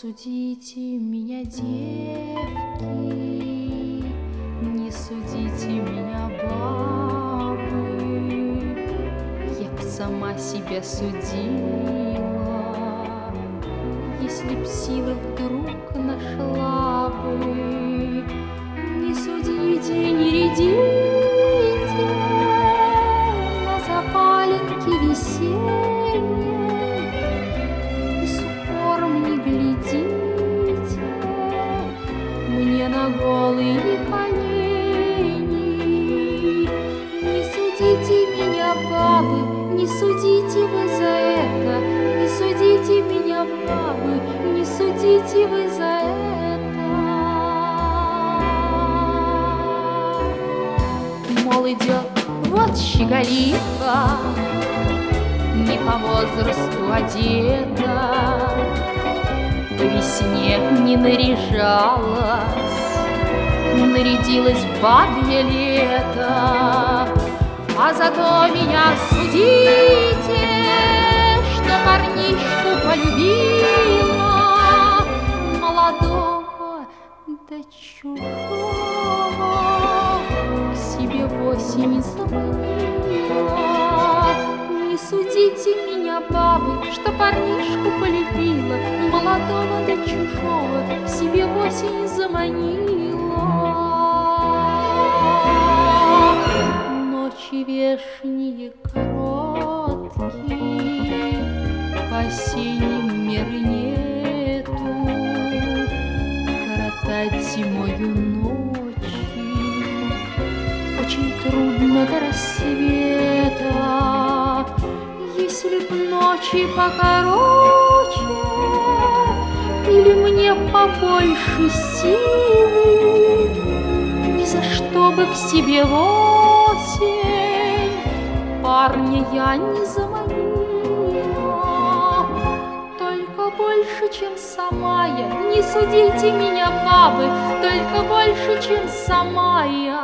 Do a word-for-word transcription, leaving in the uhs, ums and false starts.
судите меня, девки, не судите меня, бабы, я б сама себя судила, если б силы вдруг нашла бы. Не судите, не рядите на запаленке весенней, и с упором не глядите мне на голые колени. Не судите меня, бабы, не судите вы за это, не судите меня, бабы, не судите вы за это. Мол, идет вот щеголиха, не по возрасту одета, по весне не наряжалась, нарядилась в бабье лето. А зато меня судите, что парнишку полюбила, молодого да чужого, к себе в осень заманила. Не судите меня, бабы, что парнишку полюбила, молодого да чужого, к себе в осень заманила. Ночи вешние короткие, по осенним меры нету, коротать зимою ночи очень трудно до рассвета. Если б ночи покороче или мне побольше силы, ни за что бы к себе в осень парня я не заманила. Только больше, чем сама я, не судите меня, бабы, только больше, чем сама я,